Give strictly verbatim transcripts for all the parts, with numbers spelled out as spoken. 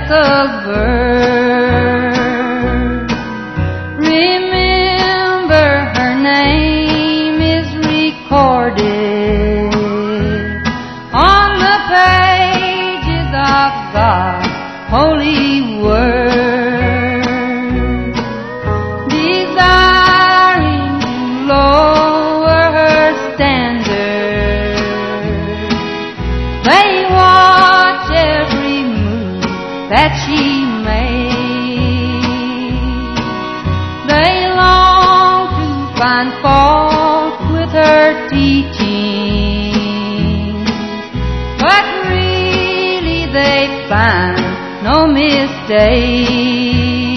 speckled bird. Remember, her name is recorded on the pages of God's holy word. Desiring to lower her standard, they watch every move that she made. They long to find fault with her teaching, but really they find no mistake.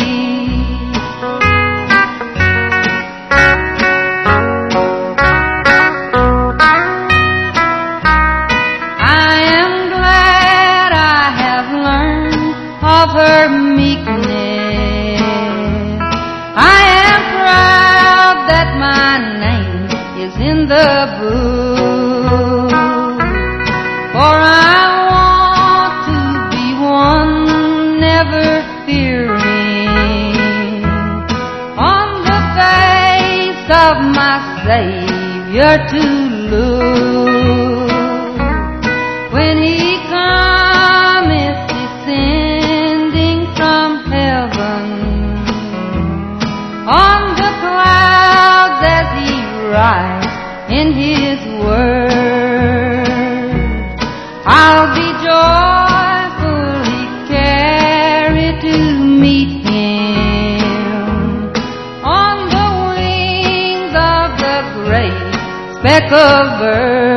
I am glad I have learned of her meekness. I am proud that my name is in the book, for I want to be one never fearing on the face of my Savior to look when He cometh descending from heaven on the clouds as He rides in His word. I'll be joyfully carried to meet Him on the wings of the great speckled bird.